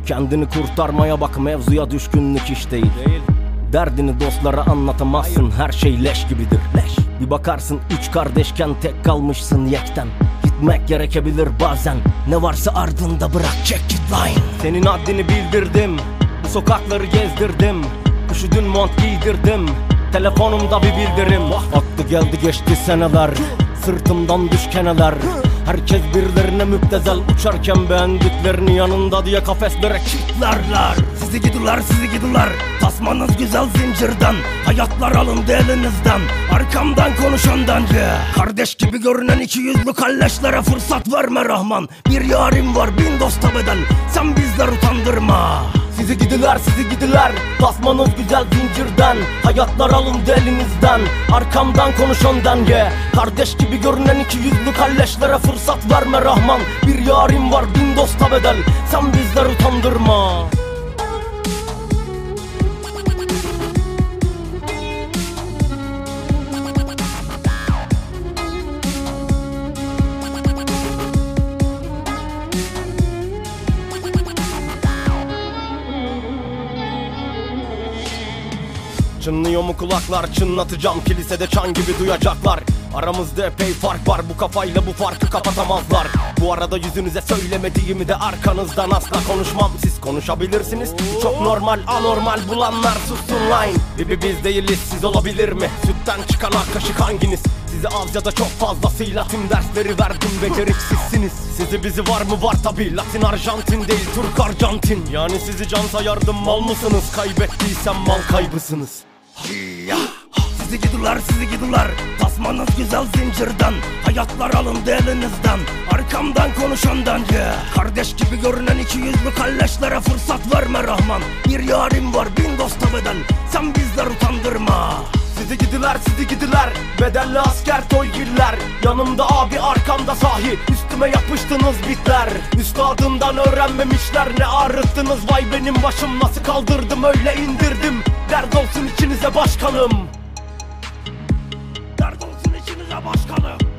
Kendini kurtarmaya bak, mevzuya düşkünlük iş değil. Derdini dostlara anlatamazsın, her şey leş gibidir, leş. Bir bakarsın 3 kardeşken tek kalmışsın yekten. Gitmek gerekebilir bazen, ne varsa ardında bırak, çek git line. Senin haddini bildirdim, bu sokakları gezdirdim. Üşüdün, mont giydirdim, telefonumda bir bildirim. Aktı geldi geçti seneler, sırtımdan düşkeneler. Herkes birilerine müptezel, uçarken beğendiklerini yanında diye kafeslere kilitlerler. Sizi gidiler, tasmanız güzel zincirden. Hayatlar alındı elinizden, arkamdan konuşandan. Kardeş gibi görünen iki yüzlü kalleşlere fırsat verme Rahman. Bir yarim var, 1000 dosta bedel, sen bizler utandırma. Sizi gidiler, tasmanız güzel zincirden. Hayatlar alındı elinizden, arkamdan konuşandan. Kardeş gibi görünen iki yüzlü kalleşlere fırsat verme Rahman. Bir yarim var, 1000 dosta bedel, sen bizler utandırma. Çınlıyor mu kulaklar, çınlatacağım, kilisede çan gibi duyacaklar. Aramızda epey fark var, bu kafayla bu farkı kapatamazlar. Bu arada yüzünüze söylemediğimi de arkanızdan asla konuşmam. Siz konuşabilirsiniz, çok normal, anormal bulanlar sussun line. Biz değiliz, siz olabilir mi? Sütten çıkan ak kaşık hanginiz? Size az ya da çok fazlasıyla tüm dersleri verdim, beceriksizsiniz. Sizi bizi var mı? Var tabi, Latin Arjantin değil Türk Arjantin. Yani sizi can sayardım, mal mısınız? Kaybettiysem mal kaybısınız. Sizi gidiler, tasmanız güzel zincirden. Hayatlar alındı elinizden, arkamdan konuşandan. Kardeş gibi görünen iki yüzlü kalleşlere fırsat verme Rahman. Bir yarim var, 1000 dosta bedel, sen bizler utandırma. Sizi gidiler, bedelli asker toygiller. Yanımda abi, arkamda sahi, üstüme yapıştınız bitler. Üstadımdan öğrenmemişler, ne ağrıttınız vay benim başım. Nasıl kaldırdım öyle indirdim, dert olsun içinize başkanım. Dert olsun içinize başkanım.